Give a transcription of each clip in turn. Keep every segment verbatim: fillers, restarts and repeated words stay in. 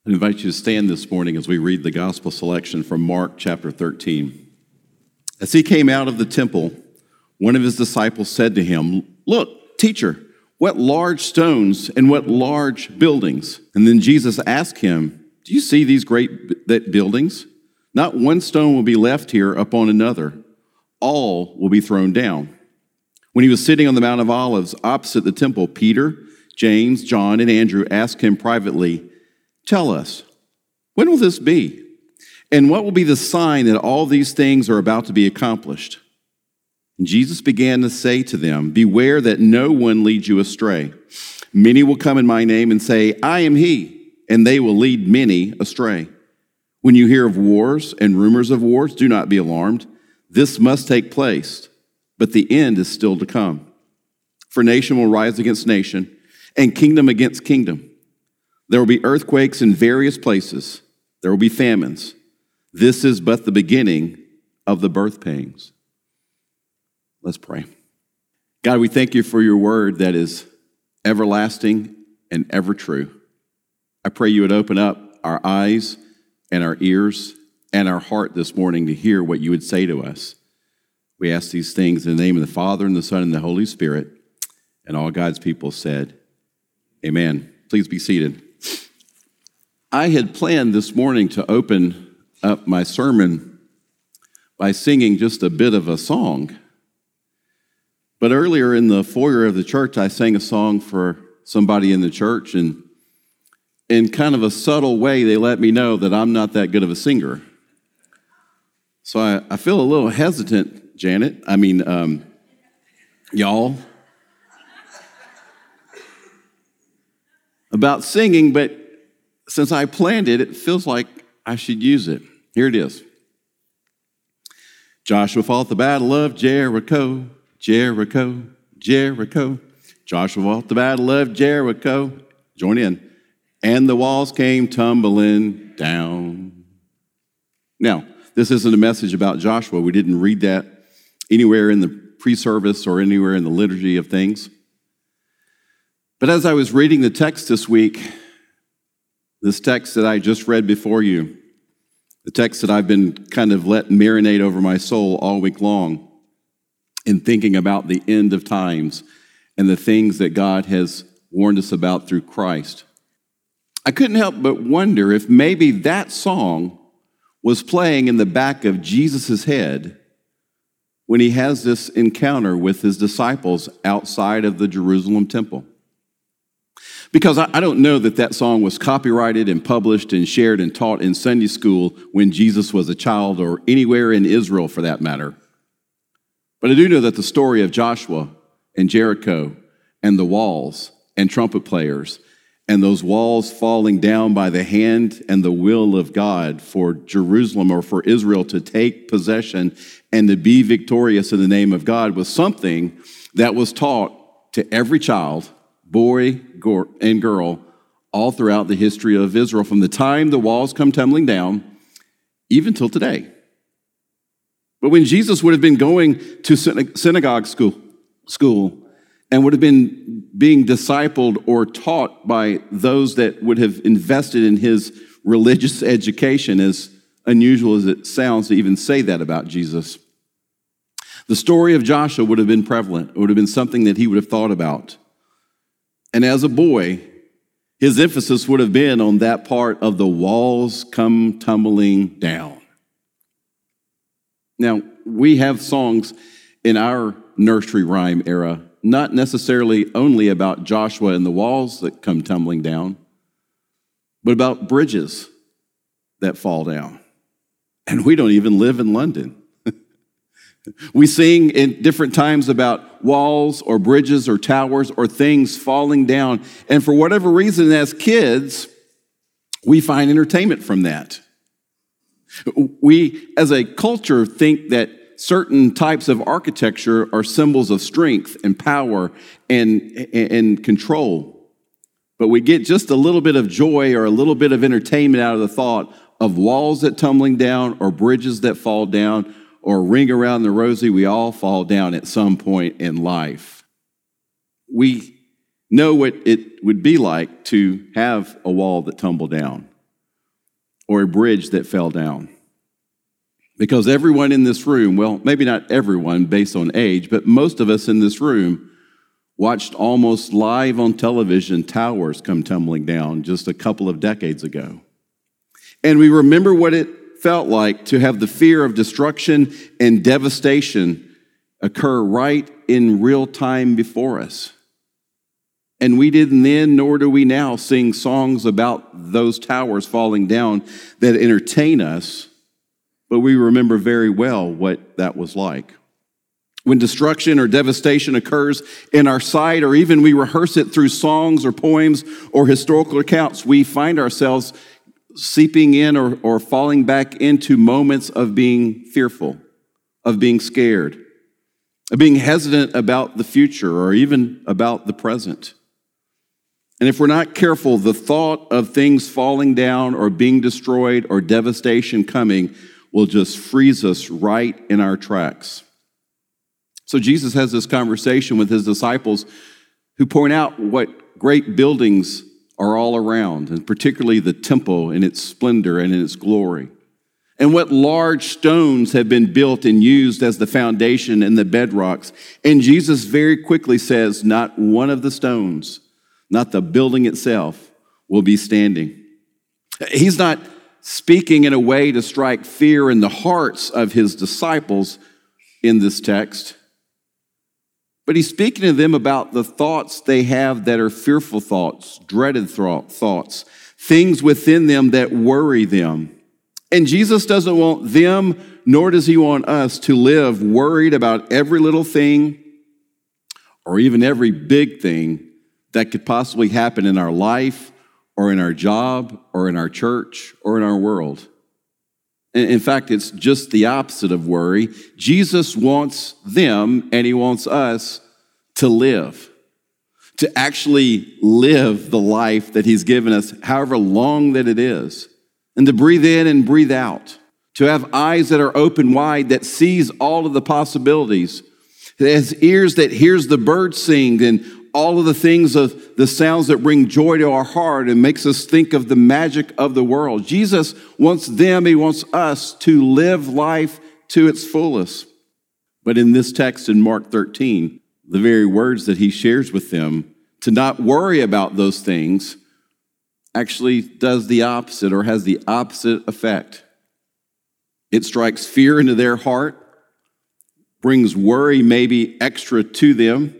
I invite you to stand this morning as we read the gospel selection from Mark chapter thirteen. As he came out of the temple, one of his disciples said to him, "Look, teacher, what large stones and what large buildings." And then Jesus asked him, "Do you see these great b- buildings? Not one stone will be left here upon another. All will be thrown down." When he was sitting on the Mount of Olives opposite the temple, Peter, James, John, and Andrew asked him privately, "Tell us, when will this be? And what will be the sign that all these things are about to be accomplished?" And Jesus began to say to them, "Beware that no one leads you astray. Many will come in my name and say, 'I am he,' and they will lead many astray. When you hear of wars and rumors of wars, do not be alarmed. This must take place, but the end is still to come. For nation will rise against nation, and kingdom against kingdom. There will be earthquakes in various places. There will be famines. This is but the beginning of the birth pangs." Let's pray. God, we thank you for your word that is everlasting and ever true. I pray you would open up our eyes and our ears and our heart this morning to hear what you would say to us. We ask these things in the name of the Father and the Son and the Holy Spirit. And all God's people said, amen. Please be seated. I had planned this morning to open up my sermon by singing just a bit of a song. But earlier in the foyer of the church, I sang a song for somebody in the church, and in kind of a subtle way, they let me know that I'm not that good of a singer. So I, I feel a little hesitant, Janet. I mean, um, y'all, about singing, but since I planned it, it feels like I should use it. Here it is. Joshua fought the battle of Jericho, Jericho, Jericho. Joshua fought the battle of Jericho. Join in. And the walls came tumbling down. Now, this isn't a message about Joshua. We didn't read that anywhere in the pre-service or anywhere in the liturgy of things. But as I was reading the text this week, this text that I just read before you, the text that I've been kind of let marinate over my soul all week long in thinking about the end of times and the things that God has warned us about through Christ, I couldn't help but wonder if maybe that song was playing in the back of Jesus' head when he has this encounter with his disciples outside of the Jerusalem temple. Because I don't know that that song was copyrighted and published and shared and taught in Sunday school when Jesus was a child or anywhere in Israel for that matter. But I do know that the story of Joshua and Jericho and the walls and trumpet players and those walls falling down by the hand and the will of God for Jerusalem or for Israel to take possession and to be victorious in the name of God was something that was taught to every child, boy and girl, all throughout the history of Israel, from the time the walls come tumbling down, even till today. But when Jesus would have been going to synagogue school, school and would have been being discipled or taught by those that would have invested in his religious education, as unusual as it sounds to even say that about Jesus, the story of Joshua would have been prevalent. It would have been something that he would have thought about. And as a boy, his emphasis would have been on that part of the walls come tumbling down. Now, we have songs in our nursery rhyme era, not necessarily only about Joshua and the walls that come tumbling down, but about bridges that fall down. And we don't even live in London. We sing in different times about walls or bridges or towers or things falling down. And for whatever reason, as kids, we find entertainment from that. We, as a culture, think that certain types of architecture are symbols of strength and power and, and control. But we get just a little bit of joy or a little bit of entertainment out of the thought of walls that tumbling down or bridges that fall down or ring around the rosy. We all fall down at some point in life. We know what it would be like to have a wall that tumbled down. or a bridge that fell down. Because everyone in this room, well, maybe not everyone based on age, but most of us in this room watched almost live on television towers come tumbling down just a couple of decades ago. And we remember what it felt like to have the fear of destruction and devastation occur right in real time before us. And we didn't then, nor do we now, sing songs about those towers falling down that entertain us, but we remember very well what that was like. When destruction or devastation occurs in our sight, or even we rehearse it through songs or poems or historical accounts, we find ourselves seeping in or, or falling back into moments of being fearful, of being scared, of being hesitant about the future or even about the present. And if we're not careful, the thought of things falling down or being destroyed or devastation coming will just freeze us right in our tracks. So Jesus has this conversation with his disciples who point out what great buildings are all around, and particularly the temple in its splendor and in its glory, and what large stones have been built and used as the foundation and the bedrocks. And Jesus very quickly says, not one of the stones, not the building itself, will be standing. He's not speaking in a way to strike fear in the hearts of his disciples in this text, but he's speaking to them about the thoughts they have that are fearful thoughts, dreaded thoughts, things within them that worry them. And Jesus doesn't want them, nor does he want us to live worried about every little thing or even every big thing that could possibly happen in our life or in our job or in our church or in our world. In fact, it's just the opposite of worry. Jesus wants them, and he wants us to live, to actually live the life that he's given us, however long that it is, and to breathe in and breathe out, to have eyes that are open wide, that sees all of the possibilities, that has ears that hears the birds sing and all of the things of the sounds that bring joy to our heart and makes us think of the magic of the world. Jesus wants them, he wants us to live life to its fullest. But in this text in Mark thirteen, the very words that he shares with them to not worry about those things actually does the opposite or has the opposite effect. It strikes fear into their heart, brings worry maybe extra to them.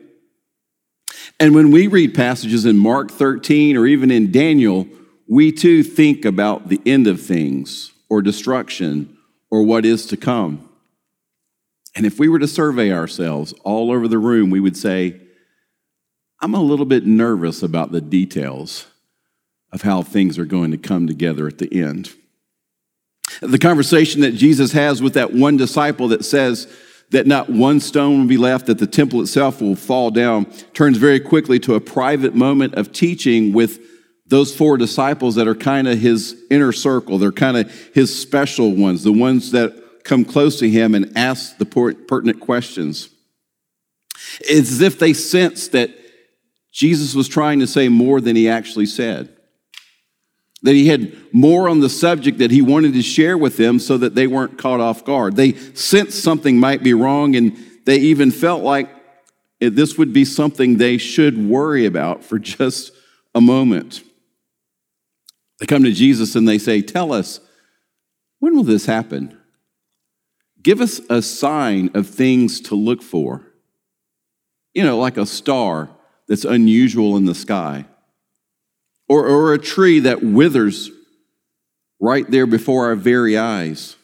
And when we read passages in Mark thirteen or even in Daniel, we too think about the end of things or destruction or what is to come. And if we were to survey ourselves all over the room, we would say, I'm a little bit nervous about the details of how things are going to come together at the end. The conversation that Jesus has with that one disciple that says that not one stone will be left, that the temple itself will fall down, turns very quickly to a private moment of teaching with those four disciples that are kind of his inner circle. They're kind of his special ones, the ones that come close to him and ask the pertinent questions. It's as if they sensed that Jesus was trying to say more than he actually said, that he had more on the subject that he wanted to share with them so that they weren't caught off guard. They sensed something might be wrong, and they even felt like this would be something they should worry about for just a moment. They come to Jesus and they say, tell us, when will this happen? Give us a sign of things to look for. You know, like a star that's unusual in the sky. Or, or a tree that withers right there before our very eyes.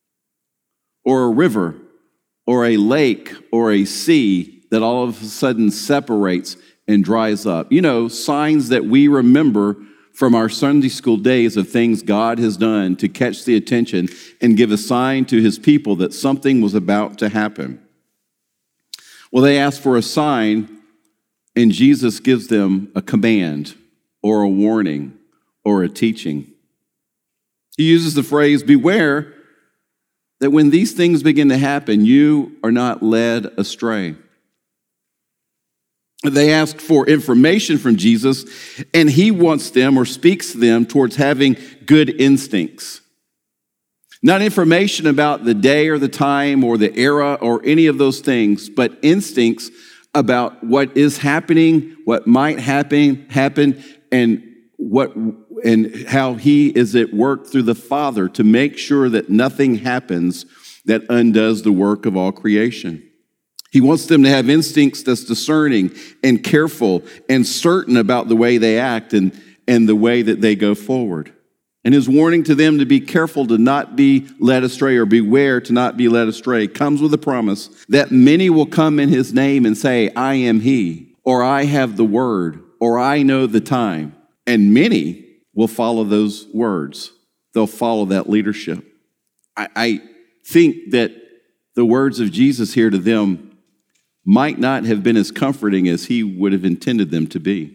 Or a river, or a lake, or a sea that all of a sudden separates and dries up. You know, signs that we remember from our Sunday school days of things God has done to catch the attention and give a sign to his people that something was about to happen. Well, they ask for a sign, and Jesus gives them a command or a warning or a teaching. He uses the phrase, beware that when these things begin to happen, you are not led astray. They ask for information from Jesus, and he wants them or speaks to them towards having good instincts. Not information about the day or the time or the era or any of those things, but instincts about what is happening, what might happen, happen, and what and how he is at work through the Father to make sure that nothing happens that undoes the work of all creation. He wants them to have instincts that's discerning and careful and certain about the way they act and, and the way that they go forward. And his warning to them to be careful to not be led astray or beware to not be led astray comes with a promise that many will come in his name and say, I am he, or I have the word, or I know the time. And many will follow those words. They'll follow that leadership. I, I think that the words of Jesus here to them might not have been as comforting as he would have intended them to be.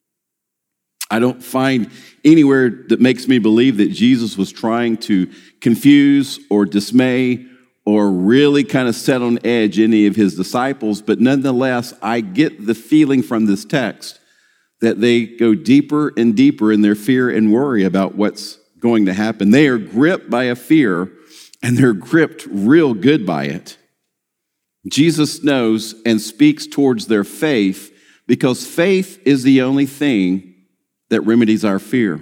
I don't find anywhere that makes me believe that Jesus was trying to confuse or dismay or really kind of set on edge any of his disciples, but nonetheless, I get the feeling from this text that they go deeper and deeper in their fear and worry about what's going to happen. They are gripped by a fear, and they're gripped real good by it. Jesus knows and speaks towards their faith because faith is the only thing that remedies our fear.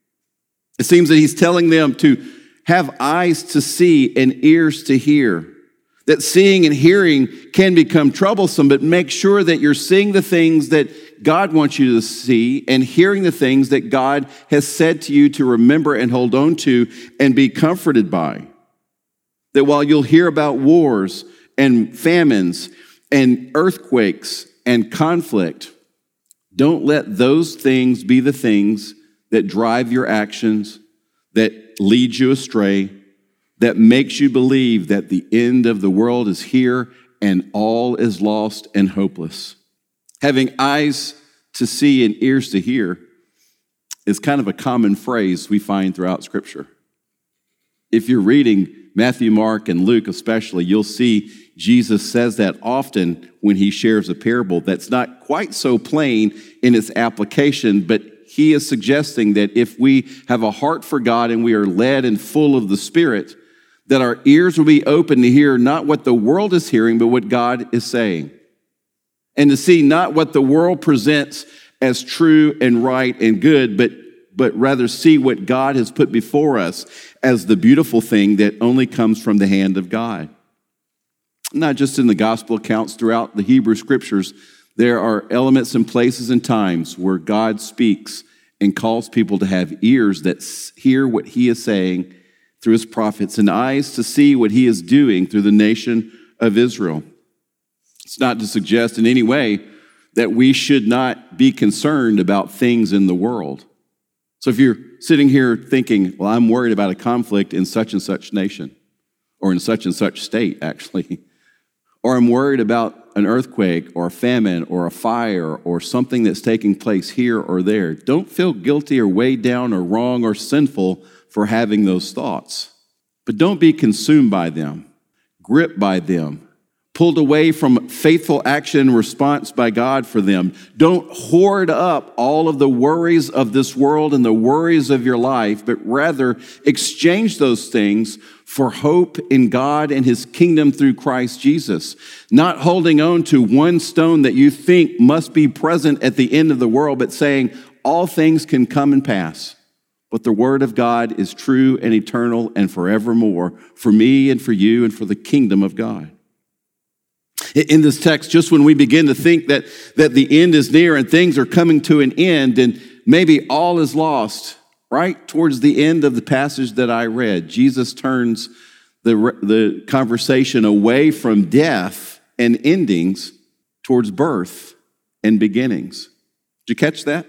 It seems that he's telling them to have eyes to see and ears to hear, that seeing and hearing can become troublesome, but make sure that you're seeing the things that God wants you to see and hearing the things that God has said to you to remember and hold on to and be comforted by. That while you'll hear about wars and famines and earthquakes and conflict, don't let those things be the things that drive your actions, that lead you astray, that makes you believe that the end of the world is here and all is lost and hopeless. Having eyes to see and ears to hear is kind of a common phrase we find throughout Scripture. If you're reading Matthew, Mark, and Luke especially, you'll see Jesus says that often when he shares a parable that's not quite so plain in its application, but he is suggesting that if we have a heart for God and we are led and full of the Spirit, that our ears will be open to hear not what the world is hearing, but what God is saying. And to see not what the world presents as true and right and good, but but rather see what God has put before us as the beautiful thing that only comes from the hand of God. Not just in the gospel accounts, throughout the Hebrew scriptures, there are elements and places and times where God speaks and calls people to have ears that hear what he is saying through his prophets and eyes to see what he is doing through the nation of Israel. It's not to suggest in any way that we should not be concerned about things in the world. So if you're sitting here thinking, well, I'm worried about a conflict in such and such nation, or in such and such state, actually, or I'm worried about an earthquake or a famine or a fire or something that's taking place here or there, don't feel guilty or weighed down or wrong or sinful for having those thoughts. But don't be consumed by them, gripped by them, pulled away from faithful action and response by God for them. Don't hoard up all of the worries of this world and the worries of your life, but rather exchange those things for hope in God and his kingdom through Christ Jesus. Not holding on to one stone that you think must be present at the end of the world, but saying all things can come and pass. But the word of God is true and eternal and forevermore for me and for you and for the kingdom of God. In this text, just when we begin to think that, that the end is near and things are coming to an end and maybe all is lost, right towards the end of the passage that I read, Jesus turns the, the conversation away from death and endings towards birth and beginnings. Did you catch that?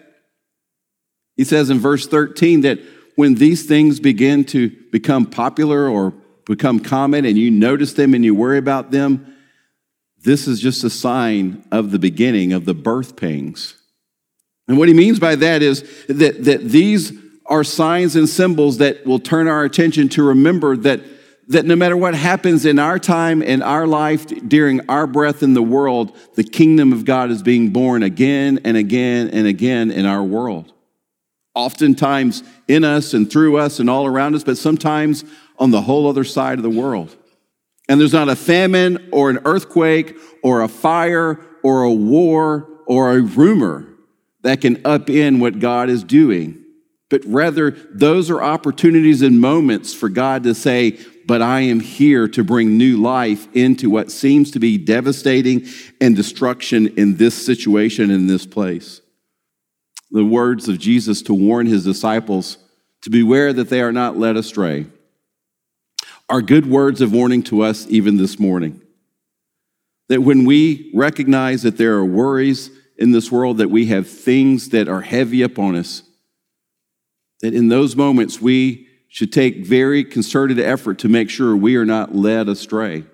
He says in verse thirteen that when these things begin to become popular or become common and you notice them and you worry about them, this is just a sign of the beginning of the birth pangs. And what he means by that is that, that these are signs and symbols that will turn our attention to remember that, that no matter what happens in our time, in our life, during our breath in the world, the kingdom of God is being born again and again and again in our world. Oftentimes in us and through us and all around us, but sometimes on the whole other side of the world. And there's not a famine or an earthquake or a fire or a war or a rumor that can upend what God is doing. But rather, those are opportunities and moments for God to say, but I am here to bring new life into what seems to be devastating and destruction in this situation, in this place. The words of Jesus to warn his disciples to beware that they are not led astray are good words of warning to us even this morning. That when we recognize that there are worries in this world, that we have things that are heavy upon us, that in those moments we should take very concerted effort to make sure we are not led astray.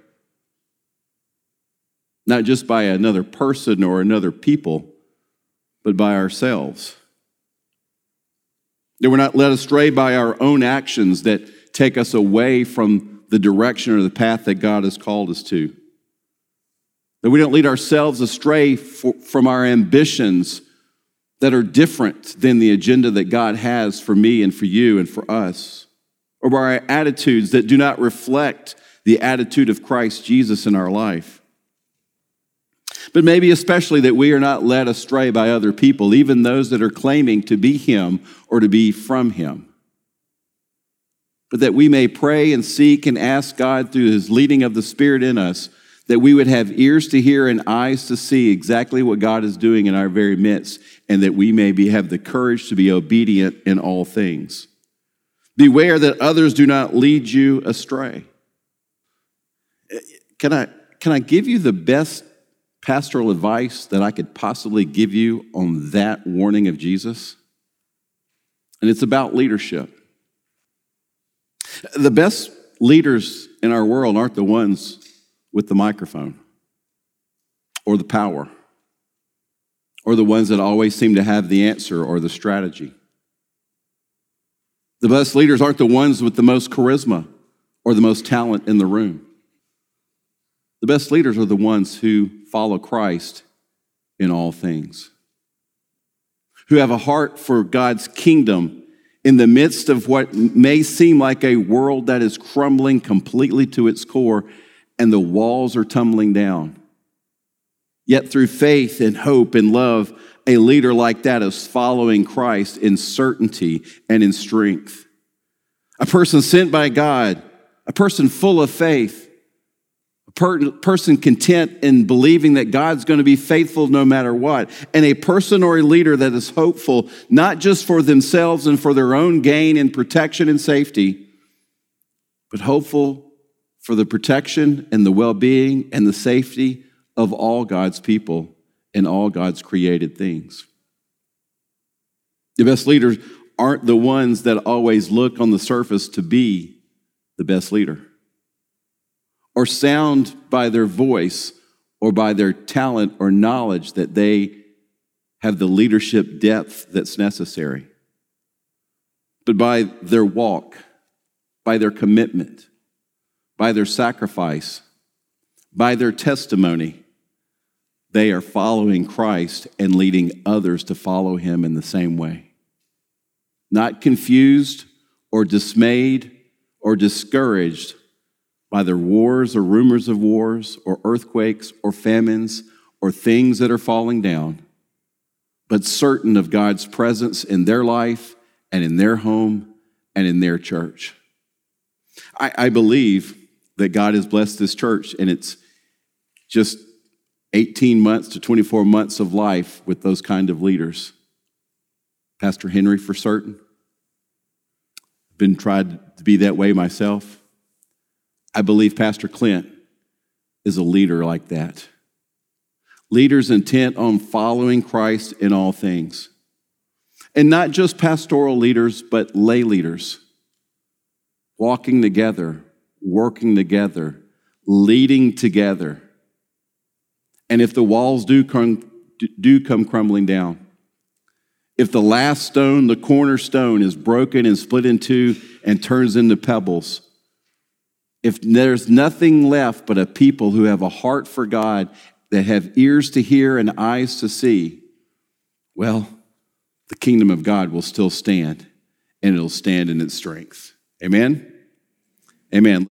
Not just by another person or another people, but by ourselves. That we're not led astray by our own actions that take us away from the direction or the path that God has called us to. That we don't lead ourselves astray for, from our ambitions that are different than the agenda that God has for me and for you and for us. Or by our attitudes that do not reflect the attitude of Christ Jesus in our life. But maybe especially that we are not led astray by other people, even those that are claiming to be him or to be from him. But that we may pray and seek and ask God through his leading of the Spirit in us, that we would have ears to hear and eyes to see exactly what God is doing in our very midst, and that we may be, have the courage to be obedient in all things. Beware that others do not lead you astray. Can I, can I give you the best pastoral advice that I could possibly give you on that warning of Jesus? And it's about leadership. The best leaders in our world aren't the ones with the microphone or the power or the ones that always seem to have the answer or the strategy. The best leaders aren't the ones with the most charisma or the most talent in the room. The best leaders are the ones who follow Christ in all things, who have a heart for God's kingdom in the midst of what may seem like a world that is crumbling completely to its core and the walls are tumbling down. Yet through faith and hope and love, a leader like that is following Christ in certainty and in strength. A person sent by God, a person full of faith, a per- person content in believing that God's going to be faithful no matter what, and a person or a leader that is hopeful not just for themselves and for their own gain and protection and safety, but hopeful for the protection and the well-being and the safety of all God's people and all God's created things. The best leaders aren't the ones that always look on the surface to be the best leader, or sound by their voice or by their talent or knowledge that they have the leadership depth that's necessary, but by their walk, by their commitment, by their sacrifice, by their testimony. They are following Christ and leading others to follow him in the same way. Not confused or dismayed or discouraged by the wars or rumors of wars or earthquakes or famines or things that are falling down, but certain of God's presence in their life and in their home and in their church. I, I believe that God has blessed this church, and it's just eighteen months to twenty-four months of life with those kind of leaders. Pastor Henry, for certain. Been tried to be that way myself. I believe Pastor Clint is a leader like that. Leaders intent on following Christ in all things. And not just pastoral leaders, but lay leaders. Walking together, working together, leading together. And if the walls do come, do come crumbling down, if the last stone, the cornerstone, is broken and split in two and turns into pebbles, if there's nothing left but a people who have a heart for God, that have ears to hear and eyes to see, well, the kingdom of God will still stand, and it'll stand in its strength. Amen? Amen.